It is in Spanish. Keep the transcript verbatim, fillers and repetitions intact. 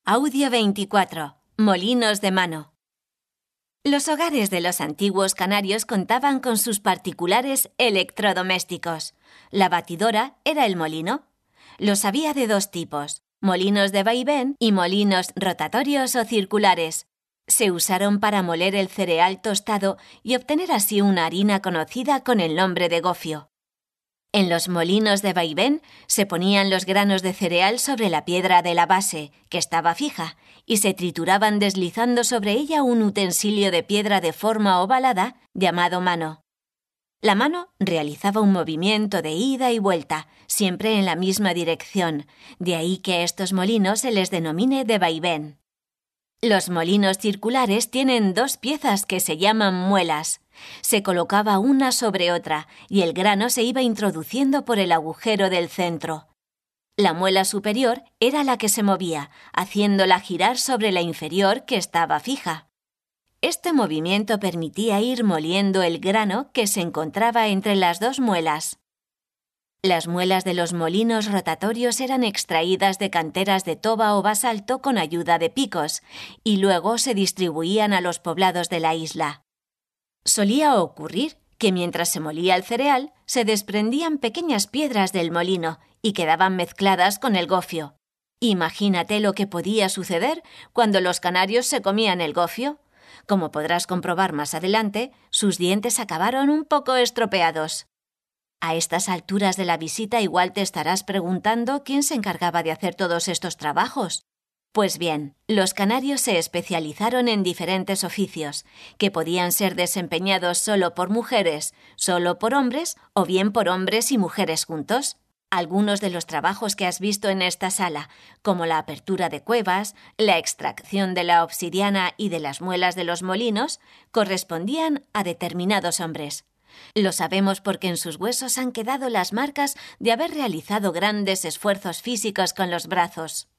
Audio veinticuatro. Molinos de mano. Los hogares de los antiguos canarios contaban con sus particulares electrodomésticos. La batidora era el molino. Los había de dos tipos, molinos de vaivén y molinos rotatorios o circulares. Se usaron para moler el cereal tostado y obtener así una harina conocida con el nombre de gofio. En los molinos de vaivén se ponían los granos de cereal sobre la piedra de la base, que estaba fija, y se trituraban deslizando sobre ella un utensilio de piedra de forma ovalada llamado mano. La mano realizaba un movimiento de ida y vuelta, siempre en la misma dirección, de ahí que a estos molinos se les denomine de vaivén. Los molinos circulares tienen dos piezas que se llaman muelas. Se colocaba una sobre otra y el grano se iba introduciendo por el agujero del centro. La muela superior era la que se movía, haciéndola girar sobre la inferior que estaba fija. Este movimiento permitía ir moliendo el grano que se encontraba entre las dos muelas. Las muelas de los molinos rotatorios eran extraídas de canteras de toba o basalto con ayuda de picos y luego se distribuían a los poblados de la isla. Solía ocurrir que mientras se molía el cereal, se desprendían pequeñas piedras del molino y quedaban mezcladas con el gofio. Imagínate lo que podía suceder cuando los canarios se comían el gofio. Como podrás comprobar más adelante, sus dientes acabaron un poco estropeados. A estas alturas de la visita igual te estarás preguntando quién se encargaba de hacer todos estos trabajos. Pues bien, los canarios se especializaron en diferentes oficios, que podían ser desempeñados solo por mujeres, solo por hombres o bien por hombres y mujeres juntos. Algunos de los trabajos que has visto en esta sala, como la apertura de cuevas, la extracción de la obsidiana y de las muelas de los molinos, correspondían a determinados hombres. Lo sabemos porque en sus huesos han quedado las marcas de haber realizado grandes esfuerzos físicos con los brazos.